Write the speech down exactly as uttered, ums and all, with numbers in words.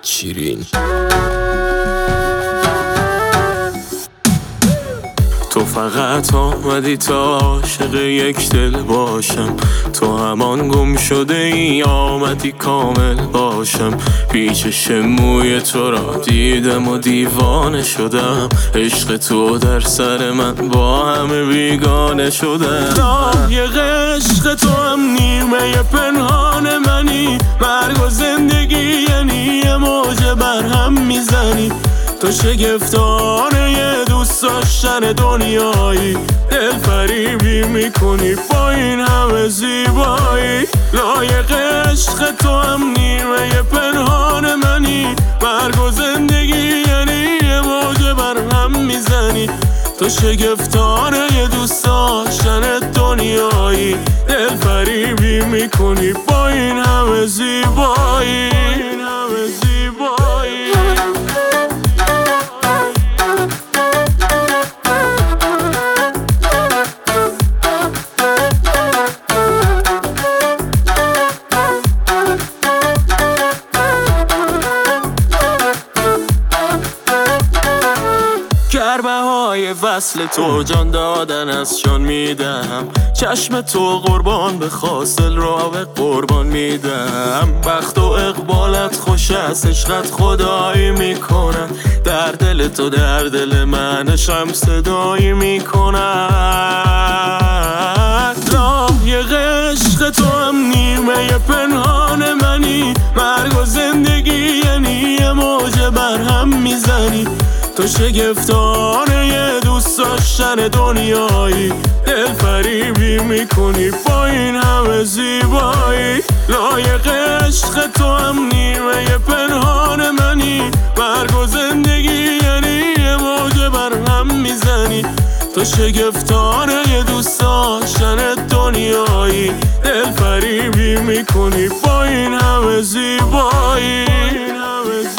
شیرین. تو فقط آمدی تا عاشق یک دل باشم، تو همان گم شده ای آمدی کامل باشم. پیچش موی تو را دیدم و دیوانه شدم، عشق تو در سر من با همه بیگانه شدم. لایق عشق تو هم نیمه پنهان منی، مرگ و زندگی یعنی یه موجه بر هم میزنی. تو شگفتانه دوست داشتن دنیایی، دل فریبی میکنی با این همه زیبایی. لایق عشق تو هم نیمه پنهان منی، مرگ و زندگی یعنی یه موجه بر هم میزنی. تو شگفتانه دوست داشتن دنیایی، دل فریبی میکنی با این همه زیبایی. گربه های وصل تو جان دادن از جان میدم، چشم تو قربان به حاصل را به قربان میدم. بخت و اقبالت خوش است، عشقت خدایی میکنن، در دل تو در دل من شم صدایی میکنن. لایق عشق تو هم نیمه پنهان منی، مرگ و زندگی یعنی یه موجه بر هم میزنی. تو شگفتانه دوست داشتن دنیایی، دل فریبی میکنی با این همه زیبایی. لایق عشق تو هم نیمه پنهان منی، مرگ و زندگی یعنی یه موجه بر هم میزنی. تو شگفتانه دوست داشتن دنیایی، دل فریبی میکنی با این همه زیبایی.